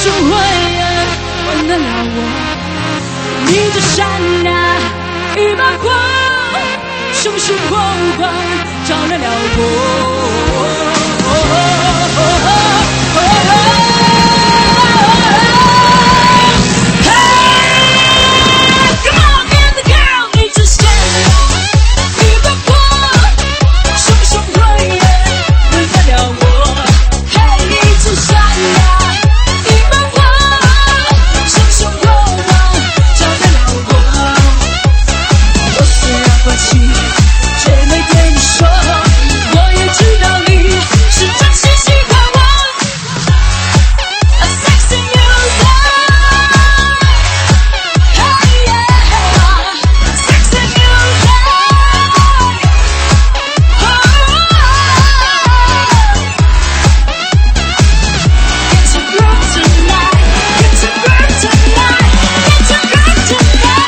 什么会忘得了我？你就像那一把火，熊熊火光照亮了我。却没对你说，我也知道你是真心喜欢我。A sexy music, hey yeah, sexy music, Get your groove tonight, get your groove tonight, get your groove tonight.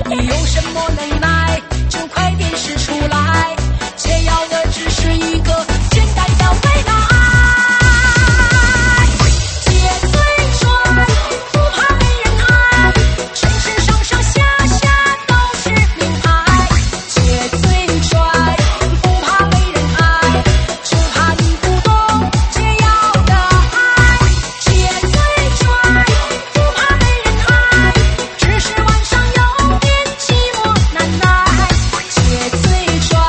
你有什么能耐，就快点使出来，且要的只是一个简单的未来。借嘴唇，不怕没人爱，全身上上下下都是名牌。借嘴唇，不怕没人爱，只怕你不懂解药的爱。借嘴唇，不怕没人爱，只是晚上有点寂寞难耐。借嘴唇，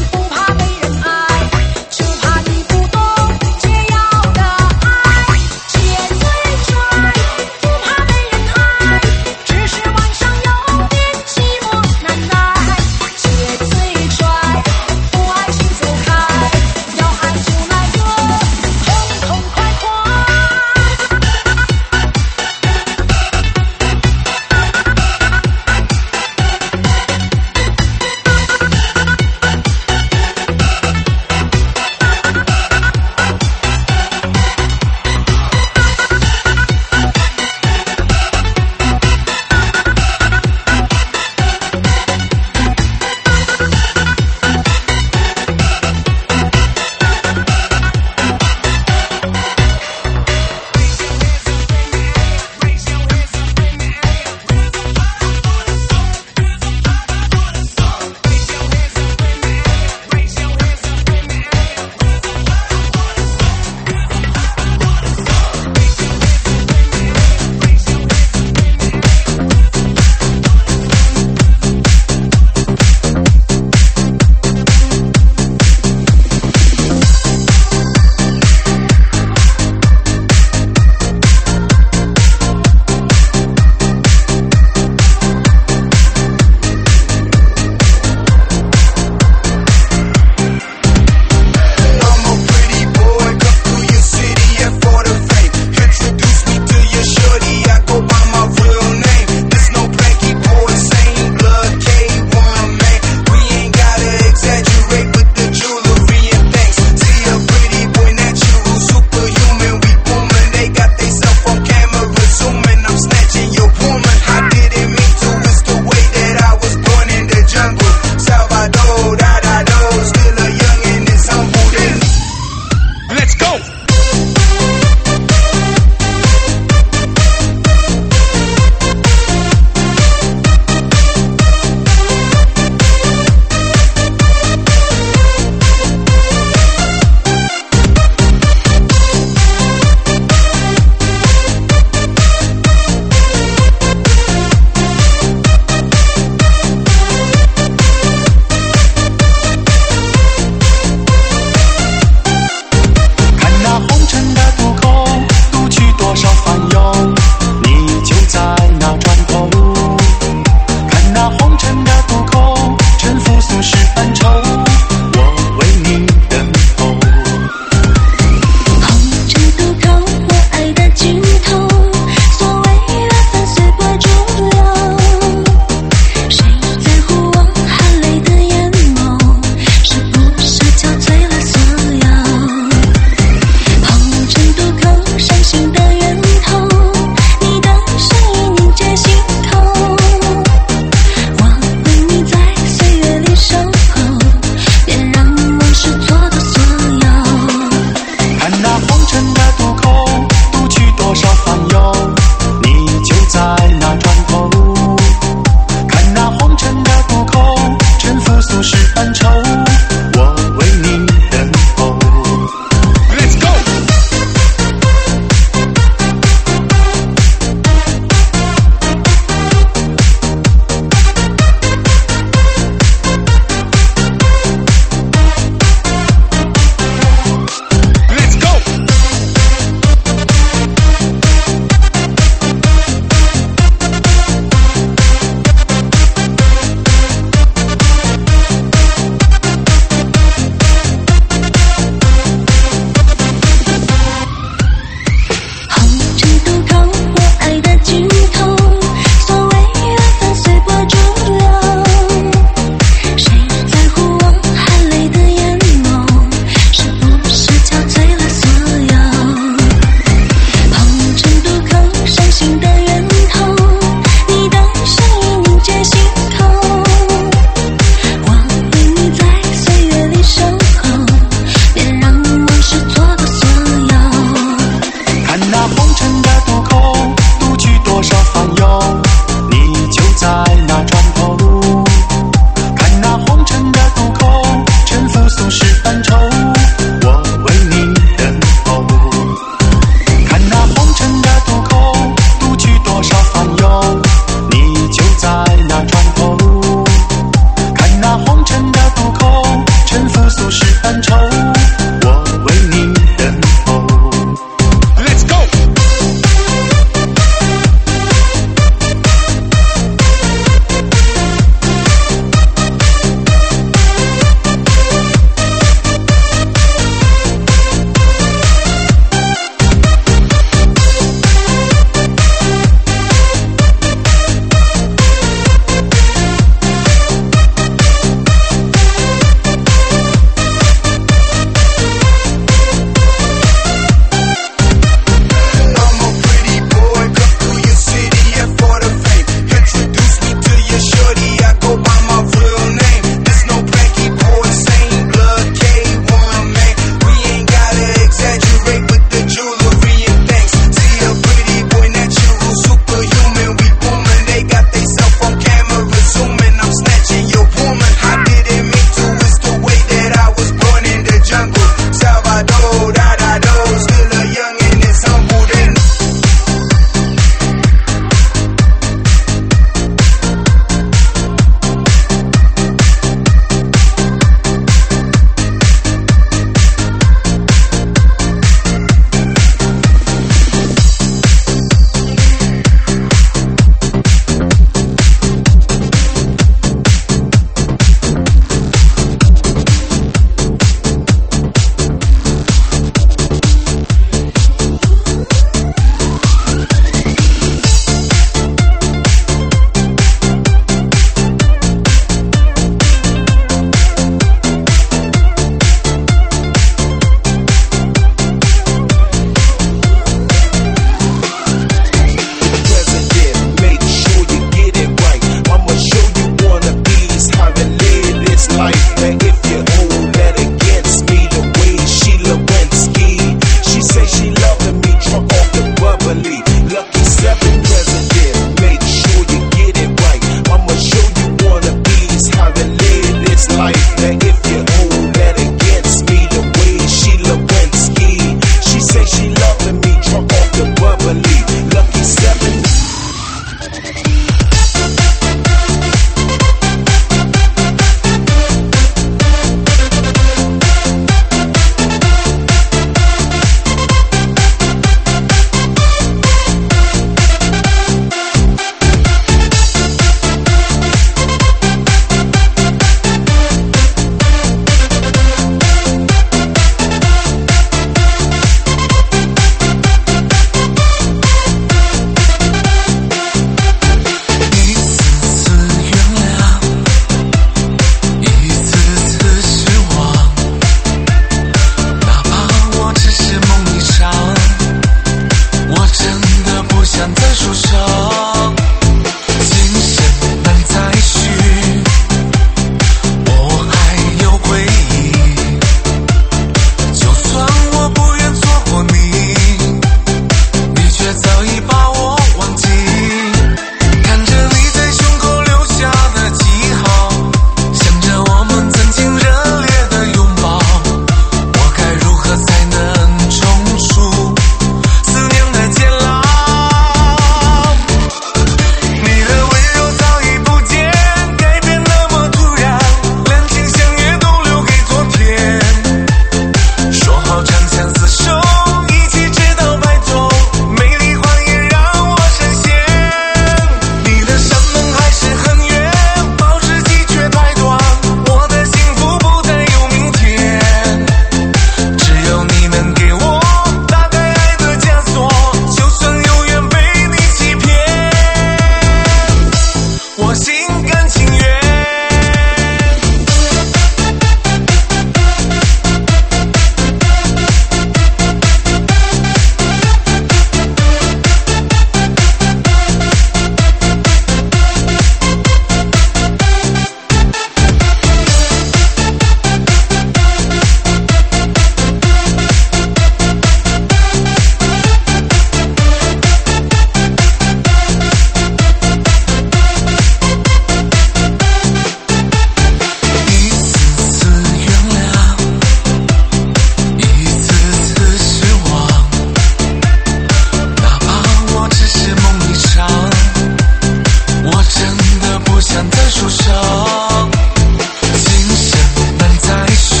不想再受伤，今生难再续，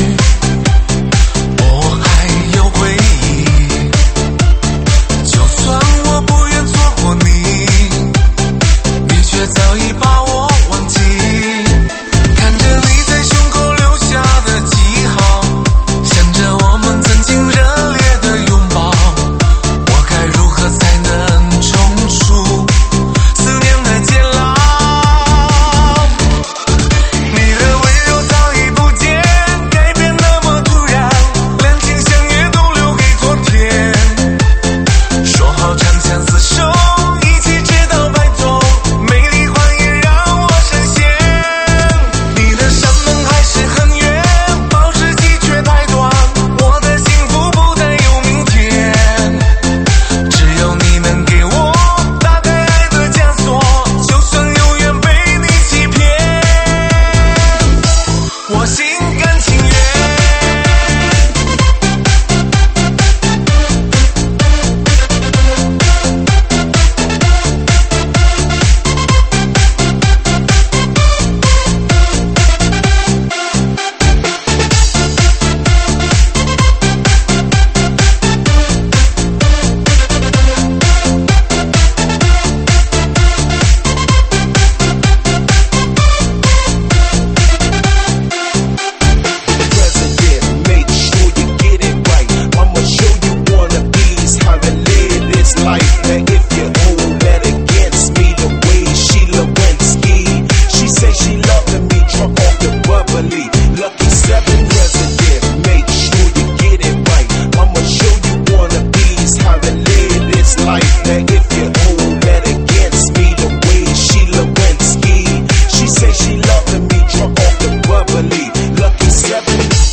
我还有回忆。就算我不愿错过你，你却早已把我忘记。看着你在胸口留下的记号，想着我们曾经热烈的拥抱，我该如何才能重出思念的监牢？你的温柔早已不见，改变那么突然，两情相悦都留给昨天。说好长相厮守，一起直到白头，美丽欢颜让我深陷。你的山盟还是很远，保质期却太短，我的幸福不再有明天。只有你能给我打开爱的枷锁，就算永远被你欺骗，我心甘情愿。 President, make sure you get it right. I'ma show you wannabes how to live this life. Now if you hold that against me, the way Sheila Lewinsky, she say she loving me, drunk off the bubbly. Lucky 7 President, make sure you get it right. I'ma show you wannabes how to live this life. Now if you hold that against me, the way Sheila Lewinsky, she say she loving me, drunk off the bubbly. Lucky 7.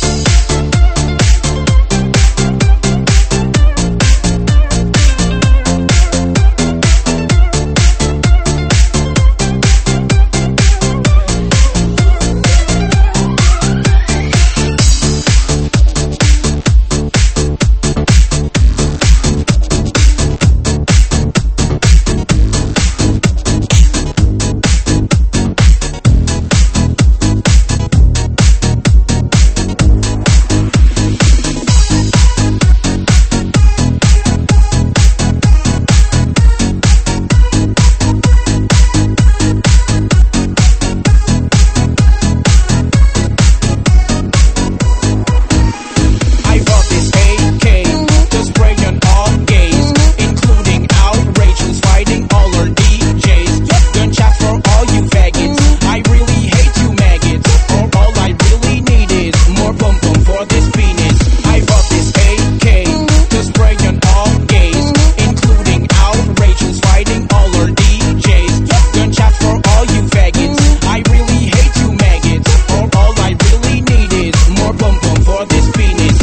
I bought this AK to spray on all gays, including outrageous fighting all our DJs. Gunshots for all you faggots. I really hate you maggots. All I really need is more pum pum for this penis. I bought this AK to spray on all gays, including outrageous fighting all our DJs. Gunshots for all you faggots. I really hate you maggots. All I really need is more pum pum for this penis.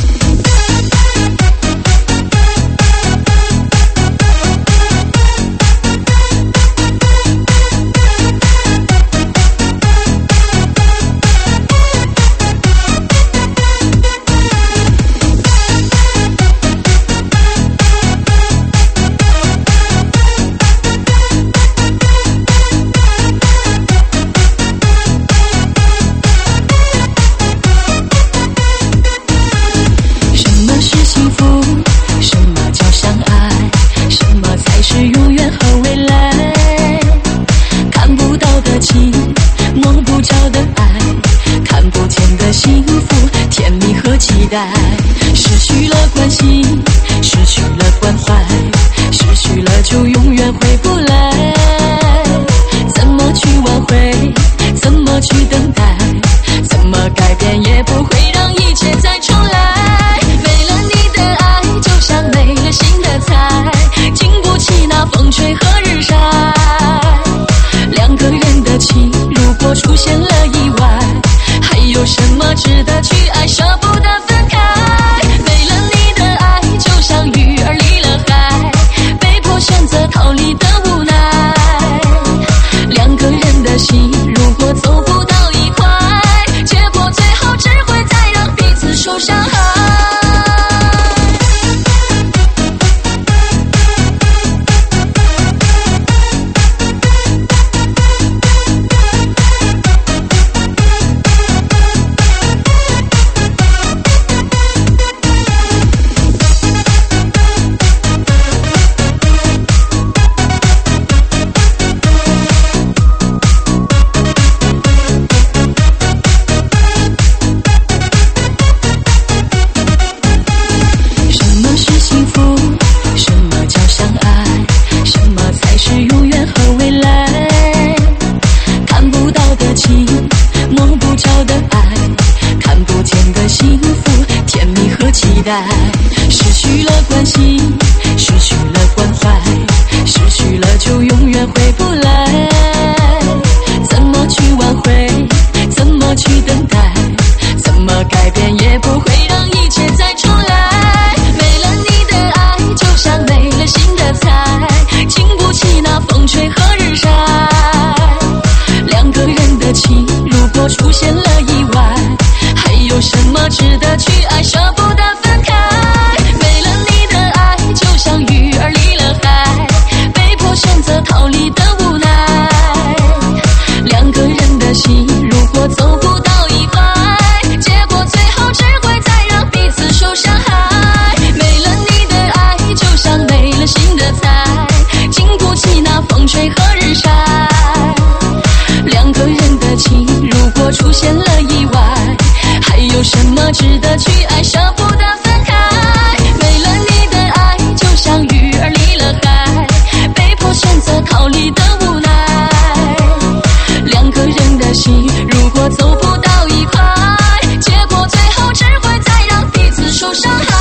失去了关心，失去了关怀，失去了就永远回不来。怎么去挽回？怎么去等待？怎么改变也不会让一切再重来。没了你的爱，就像没了新的菜，经不起那风吹和日晒。两个人的情，如果出现了意外，还有什么值得去爱？舍不得分开。没了你的爱，就像鱼儿离了海，被迫选择逃离的无奈。两个人的心，如果走不到一块，结果最后只会再让彼此受伤害。 的情，摸不着的爱，看不见的幸福，甜蜜和期待。失去了关心，失去了关怀，失去了就永远回不来。怎么去挽回，怎么去等待，怎么改变也不会让一切再重来。没了你的爱，就像没了新的菜，经不起那风吹和日晒。两个人的情，如果出现了意外，还有什么值得去爱，舍不得分开。没了你的爱，就像鱼儿离了海，被迫选择逃离的无奈。两个人的心，如果走不到一块，结果最后只会再让彼此受伤害。没了你的爱，就像没了新的菜，经不起那风吹和日晒。两个人的情，如果出现了意外，还有什么值得去爱，舍不得分开。没了你的爱，就像鱼儿离了海，被迫选择逃离的无奈。两个人的心，如果走不到一块，结果最后只会再让彼此受伤害。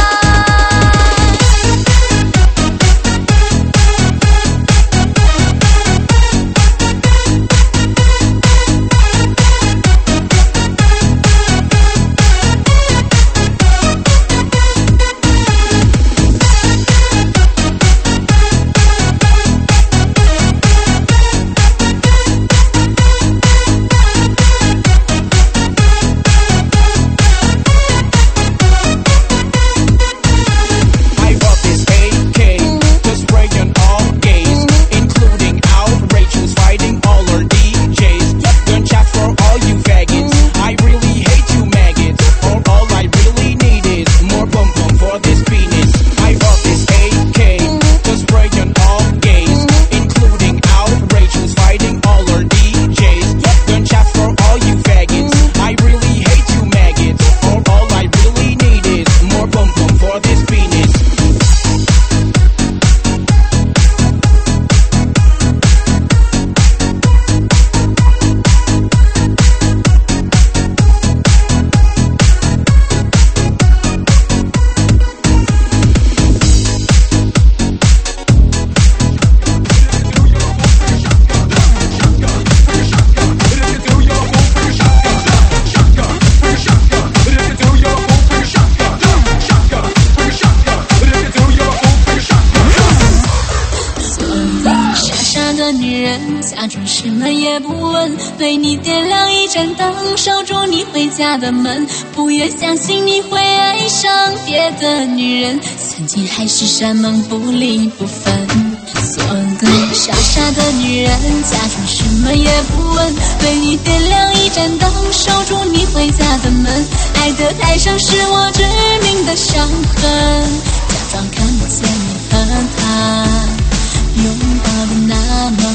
假装什么也不问，为你点亮一盏灯，守住你回家的门，不愿相信你会爱上别的女人，曾经还是山盟不离不分。做个傻傻的女人，假装什么也不问，为你点亮一盏灯，守住你回家的门，爱得太深是我致命的伤痕，假装看不见你和他拥抱的那么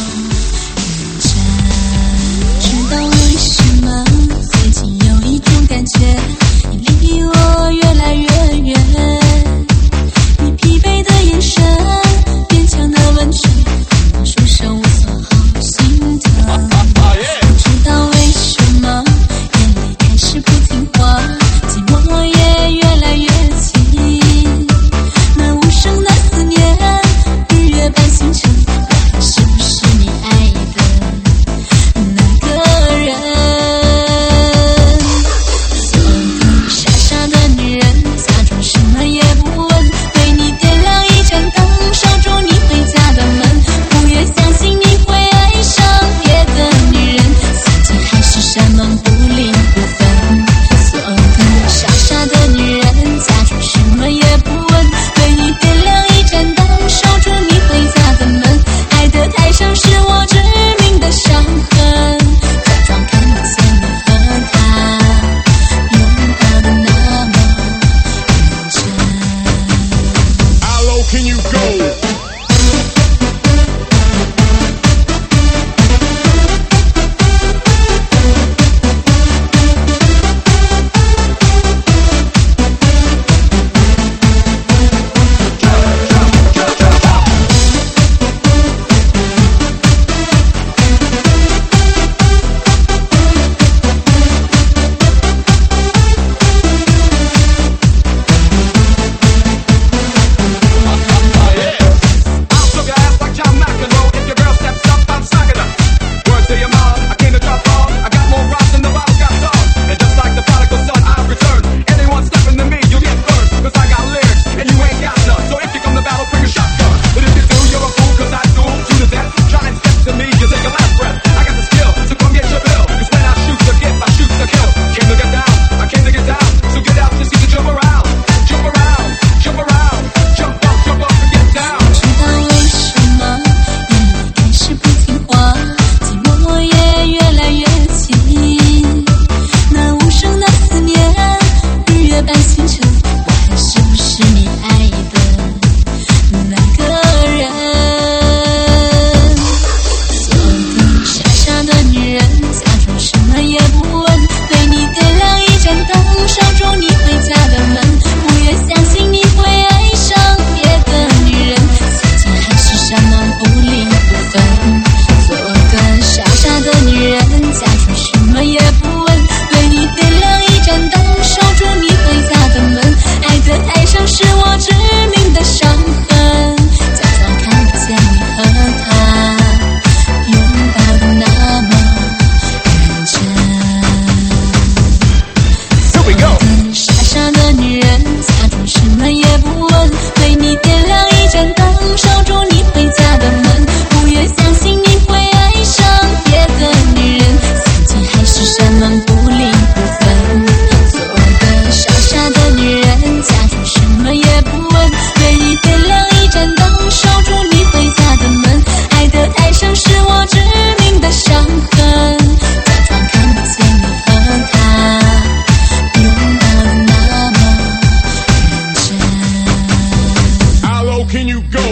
知道为什么最近有一种感觉，你离我越来越远，你疲惫的眼神，勉强的温存，我束手无策，好心疼。不知道为什么眼泪开始不听话，寂寞也越来越近，那无声的思念，日月般星辰，是不是你爱是山盟不离不分。做个傻傻的女人，假装什么也不问，愿意点亮一盏灯，守住你回家的门。爱的太深是我致命的伤痕，假装看不见你和他拥抱的那么认真。 How low can you go?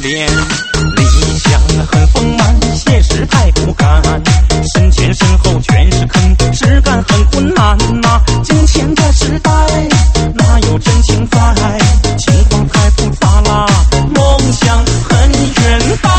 脸。理想很丰满，现实太不甘，身前身后全是坑，实干很困难呐。金钱的时代哪有真情在？情况太复杂啦，梦想很远大。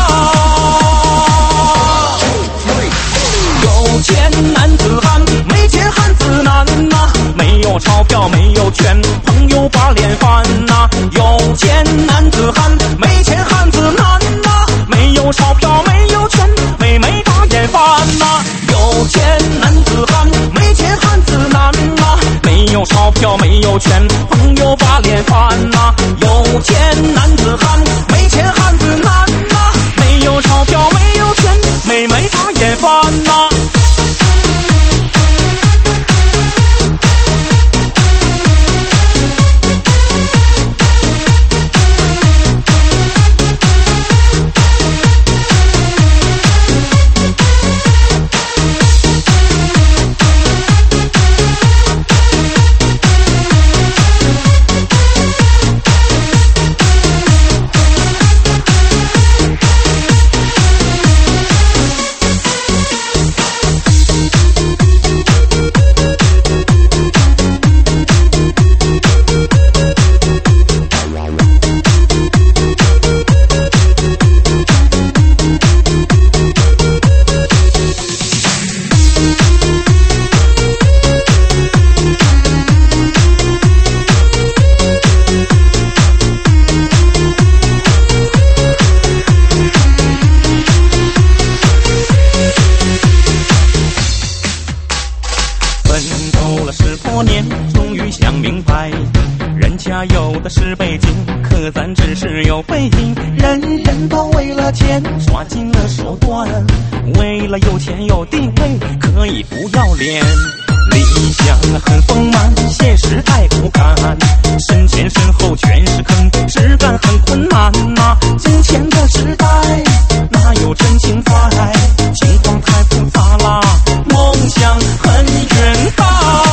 有钱男子汉，没钱汉子难呐。没有钞票没有权，朋友把脸翻呐。有钱男子汉，没钱汉子难呐。没有钞票没有权，妹妹把眼翻呐。有钱男子汉，没钱汉子难呐。没有钞票没有权，朋友把脸翻呐。有钱男子汉，没钱汉子难呐。没有钞票没有权，妹妹把眼翻呐。有的是背景，可咱只是有背景。人人都为了钱耍尽了手段，为了有钱有地位可以不要脸。理想很丰满，现实太不甘，身前身后全是坑，实干很困难呐。金钱的时代哪有真情在？情况太复杂啦，梦想很远大。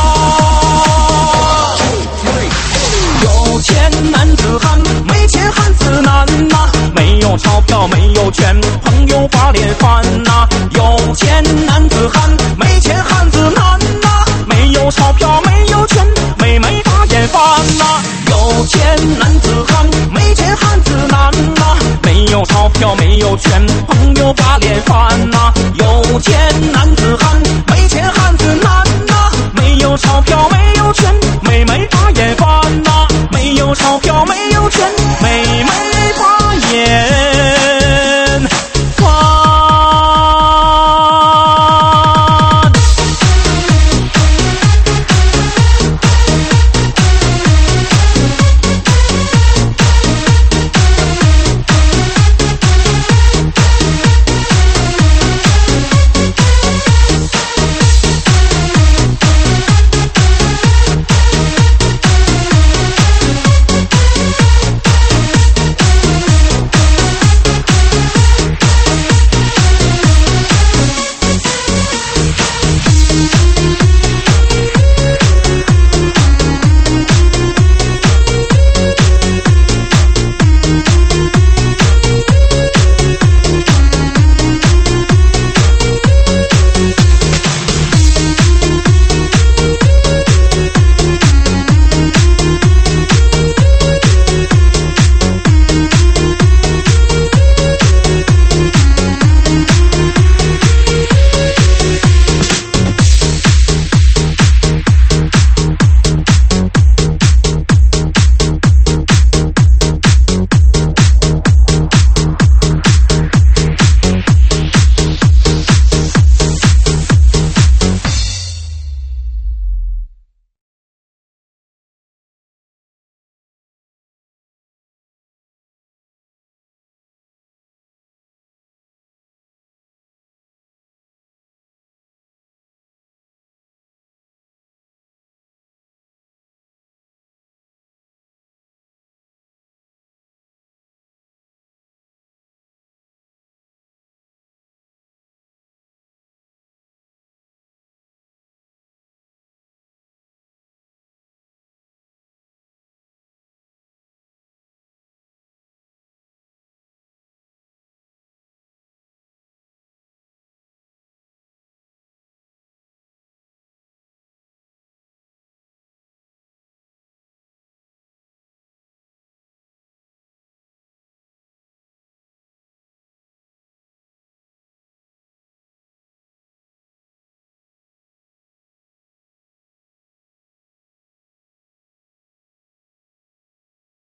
有钱男子汉，没钱汉子难呐。没有钞票没有权，朋友把脸翻呐。有钱男子汉，没钱汉子难呐。没有钞票没有权，妹妹把眼翻呐。有钱男子汉，没钱汉子难呐。没有钞票没有权，